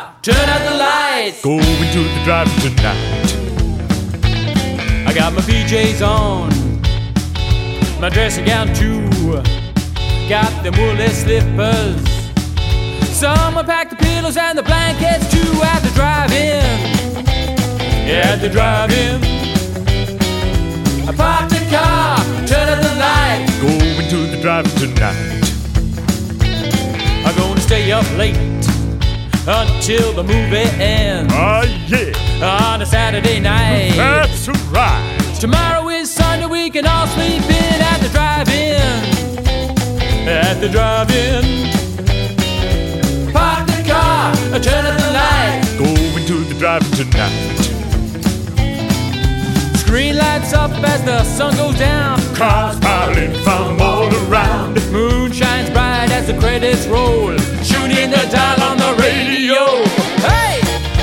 car, turn out the lights. Going to the drive-in tonight. I got my PJs on, my dressing gown too. Got them woolly slippers. Someone packed the pillows and the blankets too at the drive-in. At the drive-in. I parked the car, turn out the light. Going to the drive-in tonight. I'm gonna stay up late until the movie ends. Oh yeah, on a Saturday night. That's right. Tomorrow is Sunday, we can all sleep in at the drive-in. At the drive-in. Park the car, turn out the light. Going to the drive-in tonight. Screen lights up as the sun goes down. Cars piling from all around. Moon shines bright as the credits roll. Tune in the dial on the radio. Hey!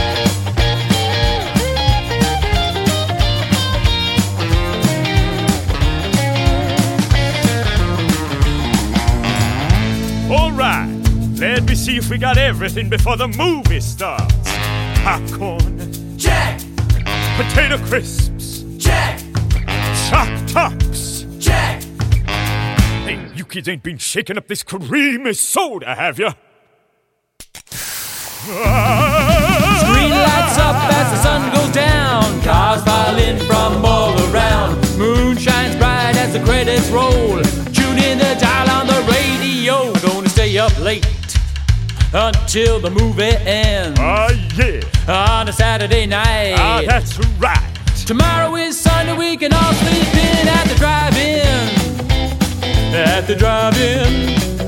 All right, let me see if we got everything before the movie starts. Popcorn, Check! potato crisps, Check! Choc Tops. Check! Hey, you kids ain't been shaking up this creamy soda, have ya? Screen lights up as the sun goes down. Cars file in from all around. Moon shines bright as the credits roll. Tune in the dial on the radio. Gonna stay up late until the movie ends. Oh yeah, on a Saturday night. ah, that's right. Tomorrow is Sunday, we can all sleep in at the drive-in. At the drive-in.